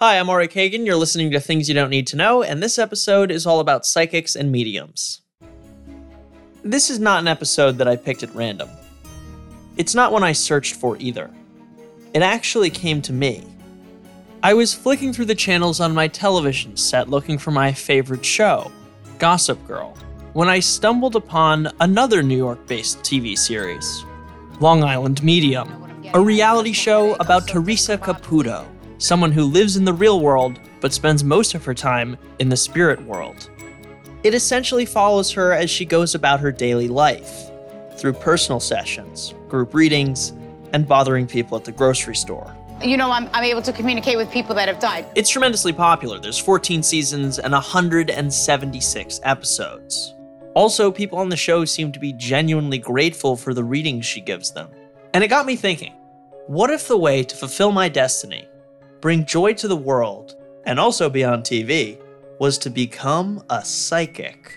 Hi, I'm Ari Kagan. You're listening to Things You Don't Need to Know, and this episode is all about psychics and mediums. This is not an episode that I picked at random. It's not one I searched for either. It actually came to me. I was flicking through the channels on my television set looking for my favorite show, Gossip Girl, when I stumbled upon another New York-based TV series, Long Island Medium, a reality show about Teresa Caputo, someone who lives in the real world but spends most of her time in the spirit world. It essentially follows her as she goes about her daily life, through personal sessions, group readings, and bothering people at the grocery store. You know, I'm able to communicate with people that have died. It's tremendously popular. There's 14 seasons and 176 episodes. Also, people on the show seem to be genuinely grateful for the readings she gives them. And it got me thinking, what if the way to fulfill my destiny, bring joy to the world, and also be on TV, was to become a psychic?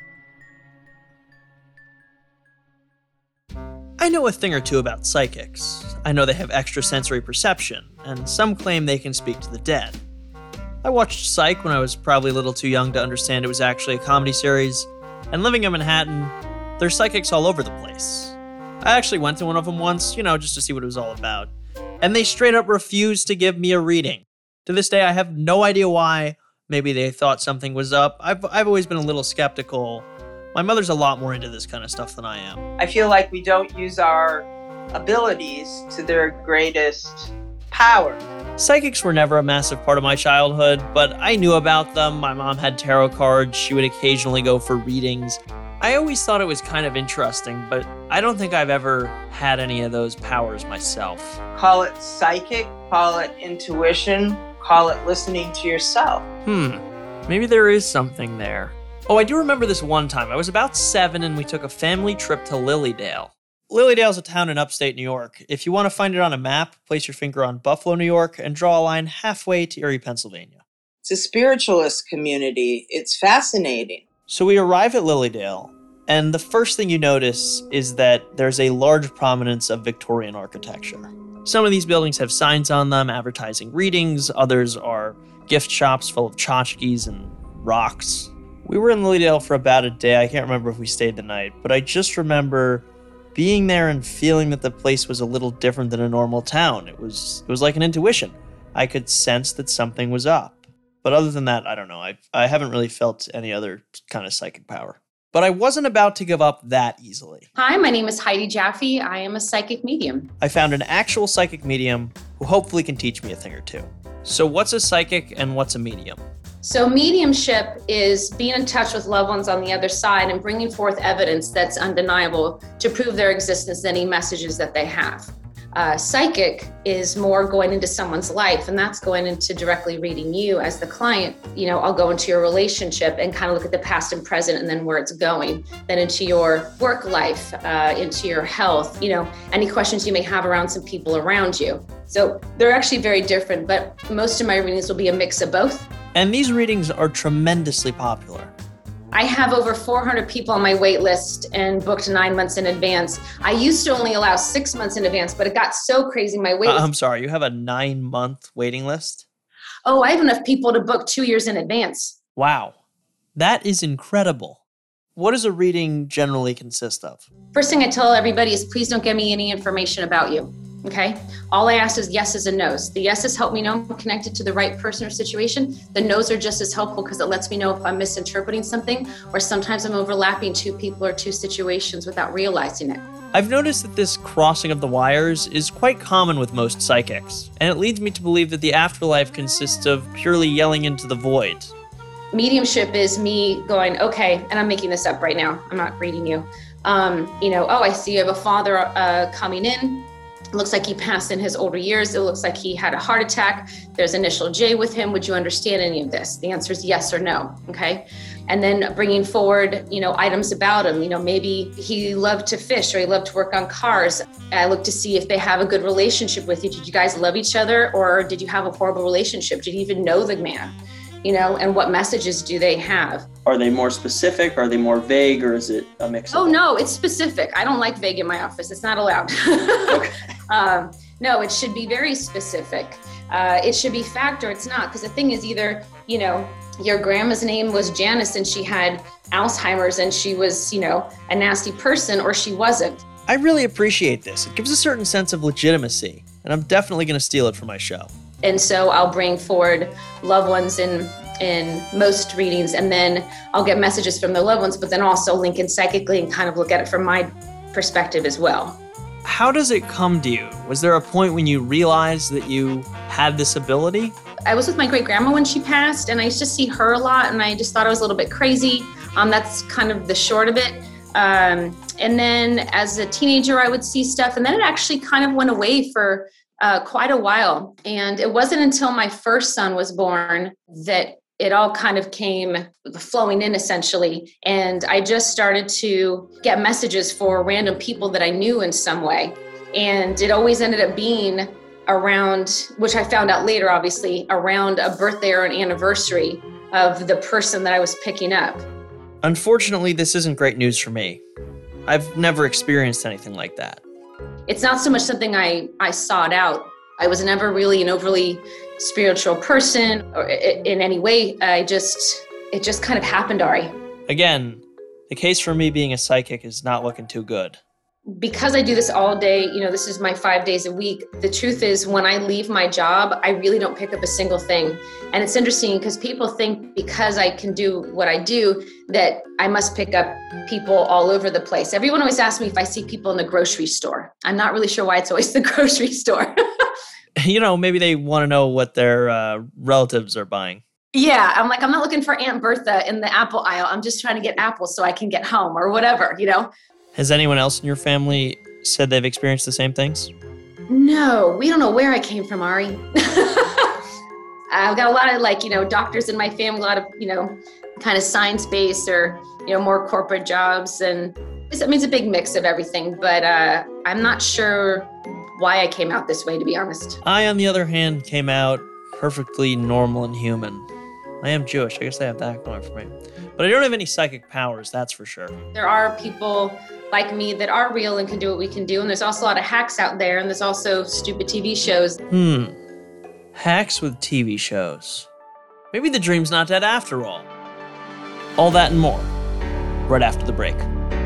I know a thing or two about psychics. I know they have extrasensory perception, and some claim they can speak to the dead. I watched Psych when I was probably a little too young to understand it was actually a comedy series, and living in Manhattan, there's psychics all over the place. I actually went to one of them once, just to see what it was all about. And they straight up refused to give me a reading. To this day, I have no idea why. Maybe they thought something was up. I've always been a little skeptical. My mother's a lot more into this kind of stuff than I am. I feel like we don't use our abilities to their greatest power. Psychics were never a massive part of my childhood, but I knew about them. My mom had tarot cards. She would occasionally go for readings. I always thought it was kind of interesting, but I don't think I've ever had any of those powers myself. Call it psychic, call it intuition, call it listening to yourself. Maybe there is something there. Oh, I do remember this one time. I was about 7 and we took a family trip to Lilydale. Lilydale's a town in upstate New York. If you want to find it on a map, place your finger on Buffalo, New York, and draw a line halfway to Erie, Pennsylvania. It's a spiritualist community. It's fascinating. So we arrive at Lilydale, and the first thing you notice is that there's a large prominence of Victorian architecture. Some of these buildings have signs on them advertising readings, others are gift shops full of tchotchkes and rocks. We were in Lilydale for about a day. I can't remember if we stayed the night, but I just remember being there and feeling that the place was a little different than a normal town. It was like an intuition. I could sense that something was up. But other than that, I don't know. I haven't really felt any other kind of psychic power. But I wasn't about to give up that easily. Hi, my name is Heidi Jaffe. I am a psychic medium. I found an actual psychic medium who hopefully can teach me a thing or two. So what's a psychic and what's a medium? So mediumship is being in touch with loved ones on the other side and bringing forth evidence that's undeniable to prove their existence and any messages that they have. Psychic is more going into someone's life, and that's going into directly reading you as the client. I'll go into your relationship and kind of look at the past and present and then where it's going, then into your work life, into your health, any questions you may have around some people around you. So they're actually very different, but most of my readings will be a mix of both. And these readings are tremendously popular. I have over 400 people on my wait list and booked 9 months in advance. I used to only allow 6 months in advance, but it got so crazy. My wait list. I'm sorry, you have a 9-month waiting list? Oh, I have enough people to book 2 years in advance. Wow, that is incredible. What does a reading generally consist of? First thing I tell everybody is please don't give me any information about you. Okay? All I ask is yeses and nos. The yeses help me know I'm connected to the right person or situation. The nos are just as helpful because it lets me know if I'm misinterpreting something or sometimes I'm overlapping 2 people or 2 situations without realizing it. I've noticed that this crossing of the wires is quite common with most psychics, and it leads me to believe that the afterlife consists of purely yelling into the void. Mediumship is me going, okay, and I'm making this up right now. I'm not reading you. I see you have a father coming in. It looks like he passed in his older years. It looks like he had a heart attack. There's initial J with him. Would you understand any of this? The answer is yes or no, okay? And then bringing forward, items about him. Maybe he loved to fish or he loved to work on cars. I look to see if they have a good relationship with you. Did you guys love each other or did you have a horrible relationship? Did you even know the man? And what messages do they have? Are they more specific? Are they more vague? Or is it a mix of Oh, no, it's specific. I don't like vague in my office. It's not allowed. Okay. No, it should be very specific. it should be fact or it's not. Because the thing is either, your grandma's name was Janice and she had Alzheimer's and she was, a nasty person, or she wasn't. I really appreciate this. It gives a certain sense of legitimacy, and I'm definitely going to steal it for my show. And so I'll bring forward loved ones in most readings, and then I'll get messages from the loved ones, but then also link in psychically and kind of look at it from my perspective as well. How does it come to you? Was there a point when you realized that you had this ability? I was with my great grandma when she passed, and I used to see her a lot, and I just thought I was a little bit crazy. That's kind of the short of it. And then as a teenager, I would see stuff, and then it actually kind of went away for quite a while. And it wasn't until my first son was born that it all kind of came flowing in, essentially. And I just started to get messages for random people that I knew in some way. And it always ended up being around, which I found out later, obviously, around a birthday or an anniversary of the person that I was picking up. Unfortunately, this isn't great news for me. I've never experienced anything like that. It's not so much something I sought out. I was never really an overly spiritual person or in any way. It just kind of happened, Ari. Again, the case for me being a psychic is not looking too good. Because I do this all day, this is my 5 days a week. The truth is, when I leave my job, I really don't pick up a single thing. And it's interesting because people think because I can do what I do, that I must pick up people all over the place. Everyone always asks me if I see people in the grocery store. I'm not really sure why it's always the grocery store. Maybe they want to know what their relatives are buying. Yeah, I'm not looking for Aunt Bertha in the apple aisle. I'm just trying to get apples so I can get home or whatever, Has anyone else in your family said they've experienced the same things? No, we don't know where I came from, Ari. I've got a lot of doctors in my family, a lot of, kind of science-based or, more corporate jobs. And it's a big mix of everything, but I'm not sure why I came out this way, to be honest. I, on the other hand, came out perfectly normal and human. I am Jewish. I guess I have that going for me. But I don't have any psychic powers, that's for sure. There are people like me that are real and can do what we can do. And there's also a lot of hacks out there. And there's also stupid TV shows. Hacks with TV shows. Maybe the dream's not dead after all. All that and more, right after the break.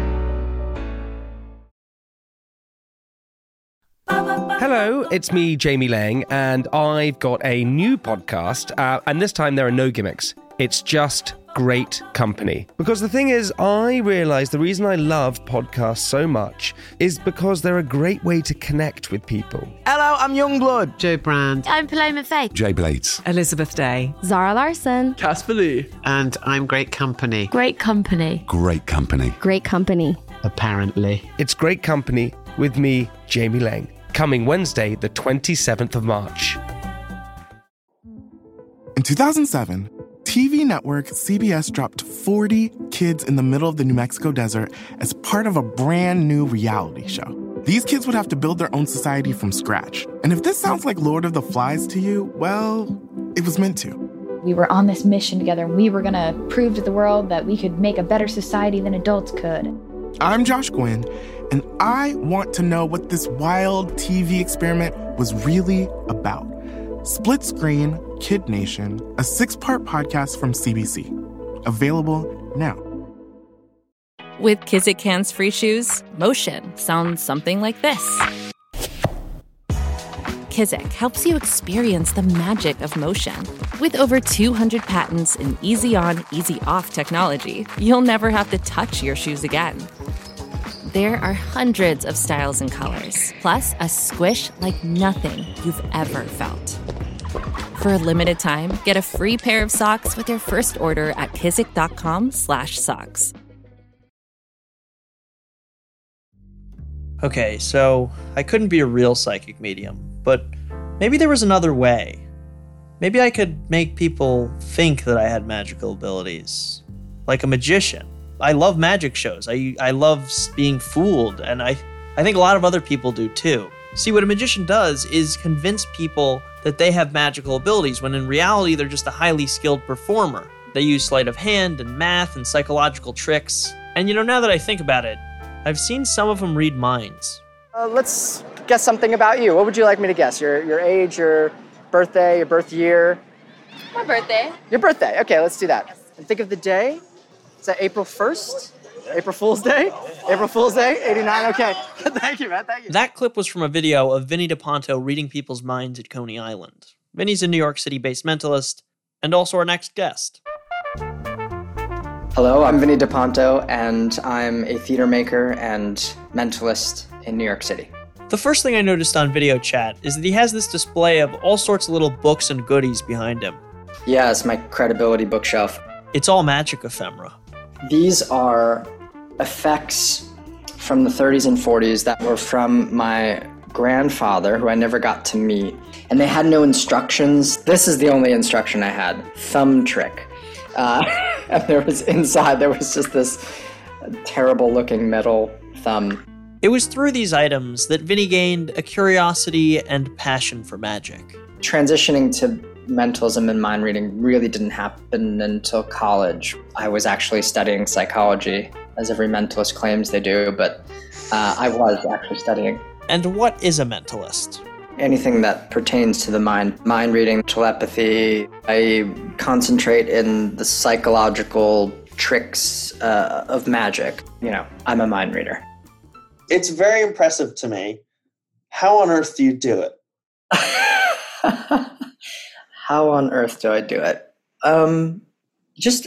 Hello, it's me, Jamie Lang, and I've got a new podcast, and this time there are no gimmicks. It's just great company. Because the thing is, I realised the reason I love podcasts so much is because they're a great way to connect with people. Hello, I'm Youngblood. Joe Brand. I'm Paloma Faye. Jay Blades. Elizabeth Day. Zara Larson. Casper Lee. And I'm Great Company. Great company. Great company. Great company. Apparently. It's great company with me, Jamie Lang. Coming Wednesday, the 27th of March. In 2007, TV network CBS dropped 40 kids in the middle of the New Mexico desert as part of a brand new reality show. These kids would have to build their own society from scratch. And if this sounds like Lord of the Flies to you, well, it was meant to. We were on this mission together, and we were going to prove to the world that we could make a better society than adults could. I'm Josh Gwynn, and I want to know what this wild TV experiment was really about. Split Screen Kid Nation, a 6-part podcast from CBC. Available now. With Kizik hands-free shoes, motion sounds something like this. Kizik helps you experience the magic of motion. With over 200 patents and easy-on, easy-off technology, you'll never have to touch your shoes again. There are hundreds of styles and colors, plus a squish like nothing you've ever felt. For a limited time, get a free pair of socks with your first order at kizik.com/socks. Okay, so I couldn't be a real psychic medium, but maybe there was another way. Maybe I could make people think that I had magical abilities, like a magician. I love magic shows. I love being fooled, and I think a lot of other people do too. See, what a magician does is convince people that they have magical abilities, when in reality they're just a highly skilled performer. They use sleight of hand and math and psychological tricks. And now that I think about it, I've seen some of them read minds. Let's guess something about you. What would you like me to guess? Your age, your birthday, your birth year. My birthday. Your birthday. Okay, let's do that. And think of the day. Is that April 1st? April Fool's Day? April Fool's Day, 89, okay. Thank you, man, thank you. That clip was from a video of Vinny DePonto reading people's minds at Coney Island. Vinny's a New York City-based mentalist, and also our next guest. Hello, I'm Vinny DePonto, and I'm a theater maker and mentalist in New York City. The first thing I noticed on video chat is that he has this display of all sorts of little books and goodies behind him. Yeah, it's my credibility bookshelf. It's all magic ephemera. These are effects from the 30s and 40s that were from my grandfather, who I never got to meet. And they had no instructions. This is the only instruction I had, thumb trick. And there was just this terrible looking metal thumb. It was through these items that Vinny gained a curiosity and passion for magic. Transitioning to mentalism and mind reading really didn't happen until college. I was actually studying psychology, as every mentalist claims they do, but I was actually studying. And what is a mentalist? Anything that pertains to the mind reading, telepathy. I concentrate in the psychological tricks of magic. You know, I'm a mind reader. It's very impressive to me. How on earth do you do it? How on earth do I do it? Just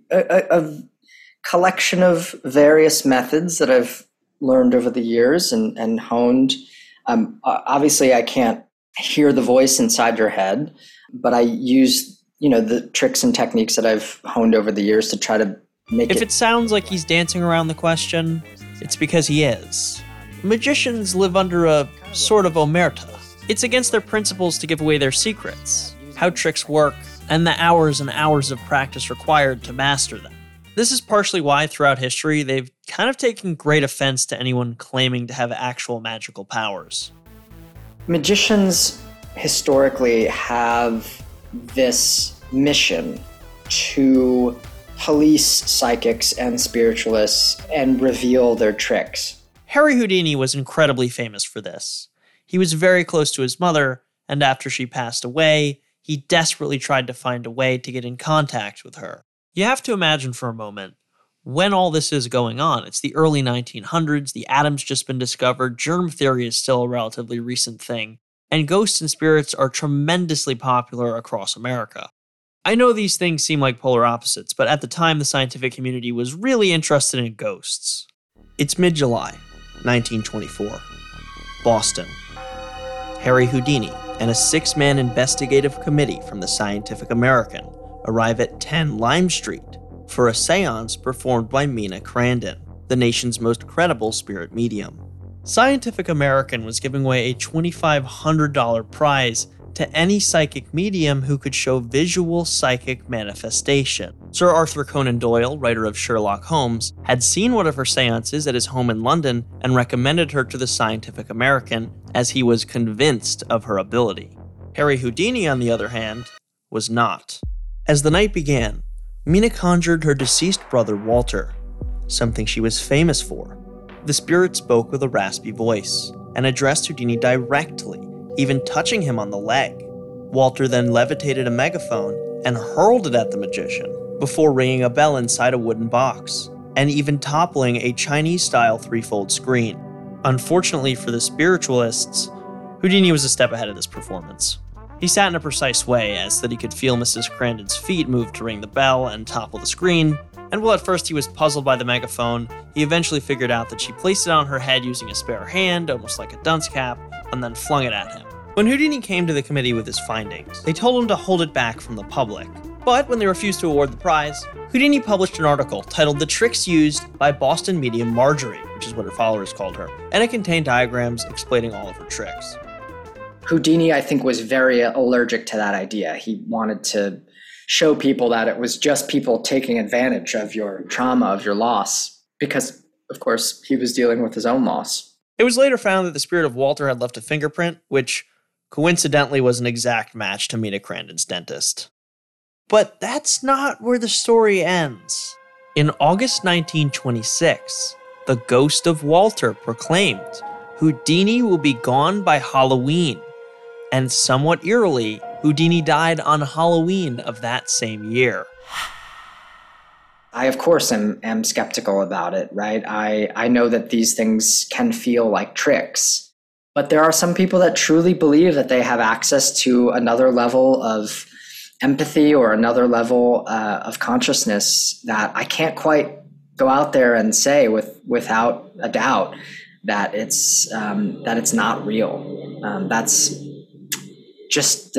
a collection of various methods that I've learned over the years and honed. Obviously, I can't hear the voice inside your head, but I use, the tricks and techniques that I've honed over the years to try to make it. If it sounds like he's dancing around the question, it's because he is. Magicians live under a sort of omerta. It's against their principles to give away their secrets, how tricks work, and the hours and hours of practice required to master them. This is partially why, throughout history, they've kind of taken great offense to anyone claiming to have actual magical powers. Magicians historically have this mission to police psychics and spiritualists and reveal their tricks. Harry Houdini was incredibly famous for this. He was very close to his mother, and after she passed away, he desperately tried to find a way to get in contact with her. You have to imagine for a moment, when all this is going on, it's the early 1900s, the atom's just been discovered, germ theory is still a relatively recent thing, and ghosts and spirits are tremendously popular across America. I know these things seem like polar opposites, but at the time the scientific community was really interested in ghosts. It's mid-July, 1924. Boston. Harry Houdini and a 6-man investigative committee from the Scientific American arrive at 10 Lime Street for a seance performed by Mina Crandon, the nation's most credible spirit medium. Scientific American was giving away a $2,500 prize to any psychic medium who could show visual psychic manifestation. Sir Arthur Conan Doyle, writer of Sherlock Holmes, had seen one of her seances at his home in London and recommended her to the Scientific American as he was convinced of her ability. Harry Houdini, on the other hand, was not. As the night began, Mina conjured her deceased brother Walter, something she was famous for. The spirit spoke with a raspy voice and addressed Houdini directly, even touching him on the leg. Walter then levitated a megaphone and hurled it at the magician before ringing a bell inside a wooden box and even toppling a Chinese-style 3-fold screen. Unfortunately for the spiritualists, Houdini was a step ahead of this performance. He sat in a precise way as that he could feel Mrs. Crandon's feet move to ring the bell and topple the screen, and while at first he was puzzled by the megaphone, he eventually figured out that she placed it on her head using a spare hand, almost like a dunce cap, and then flung it at him. When Houdini came to the committee with his findings, they told him to hold it back from the public. But when they refused to award the prize, Houdini published an article titled The Tricks Used by Boston Medium Marjorie, which is what her followers called her, and it contained diagrams explaining all of her tricks. Houdini, I think, was very allergic to that idea. He wanted to show people that it was just people taking advantage of your trauma, of your loss, because, of course, he was dealing with his own loss. It was later found that the spirit of Walter had left a fingerprint, which coincidentally was an exact match to Mina Crandon's dentist. But that's not where the story ends. In August 1926, the ghost of Walter proclaimed, Houdini will be gone by Halloween. And somewhat eerily, Houdini died on Halloween of that same year. I, of course, am skeptical about it, right? I know that these things can feel like tricks, but there are some people that truly believe that they have access to another level of empathy or another level of consciousness that I can't quite go out there and say without a doubt that it's not real. That's just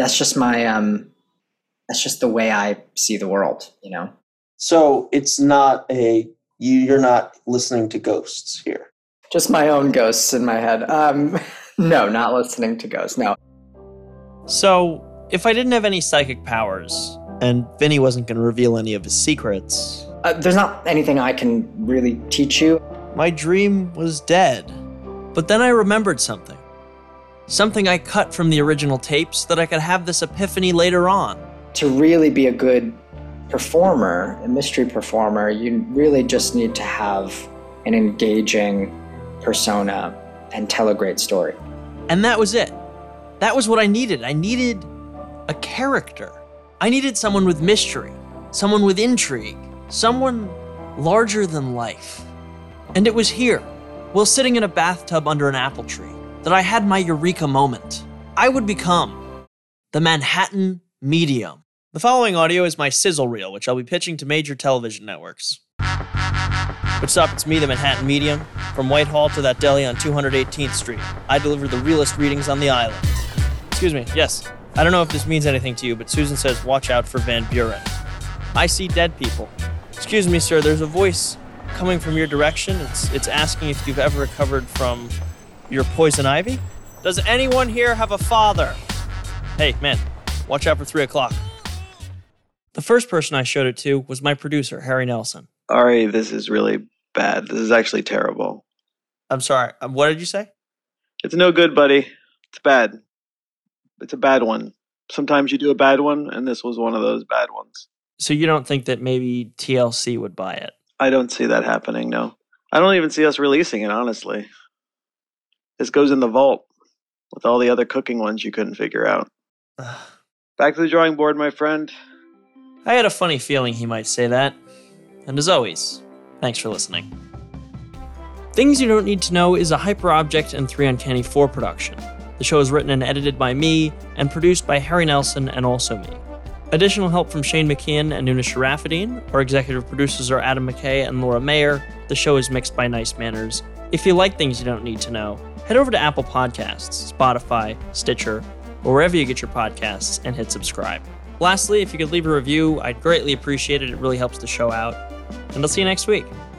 the way I see the world, you know. So it's not you're not listening to ghosts here. Just my own ghosts in my head. No, not listening to ghosts. No. So if I didn't have any psychic powers and Vinny wasn't going to reveal any of his secrets, there's not anything I can really teach you. My dream was dead. But then I remembered something. Something I cut from the original tapes that I could have this epiphany later on. To really be a good performer, a mystery performer, you really just need to have an engaging persona and tell a great story. And that was it. That was what I needed. I needed a character. I needed someone with mystery, someone with intrigue, someone larger than life. And it was here, while sitting in a bathtub under an apple tree, that I had my eureka moment. I would become the Manhattan Medium. The following audio is my sizzle reel, which I'll be pitching to major television networks. What's up? It's me, the Manhattan Medium. From Whitehall to that deli on 218th Street, I deliver the realest readings on the island. Excuse me, yes. I don't know if this means anything to you, but Susan says watch out for Van Buren. I see dead people. Excuse me, sir, there's a voice coming from your direction. It's asking if you've ever recovered from your poison ivy. Does anyone here have a father? Hey, man, watch out for 3 o'clock. The first person I showed it to was my producer, Harry Nelson. Ari, this is really bad. This is actually terrible. I'm sorry, what did you say? It's no good, buddy. It's bad. It's a bad one. Sometimes you do a bad one, and this was one of those bad ones. So you don't think that maybe TLC would buy it? I don't see that happening, no. I don't even see us releasing it, honestly. This goes in the vault with all the other cooking ones you couldn't figure out. Back to the drawing board, my friend. I had a funny feeling he might say that. And as always, thanks for listening. Things You Don't Need to Know is a Hyperobject and 3 Uncanny 4 production. The show is written and edited by me and produced by Harry Nelson and also me. Additional help from Shane McKeon and Nuna Sharafadine. Our executive producers are Adam McKay and Laura Mayer. The show is mixed by Nice Manners. If you like Things You Don't Need to Know, head over to Apple Podcasts, Spotify, Stitcher, or wherever you get your podcasts and hit subscribe. Lastly, if you could leave a review, I'd greatly appreciate it. It really helps the show out. And I'll see you next week.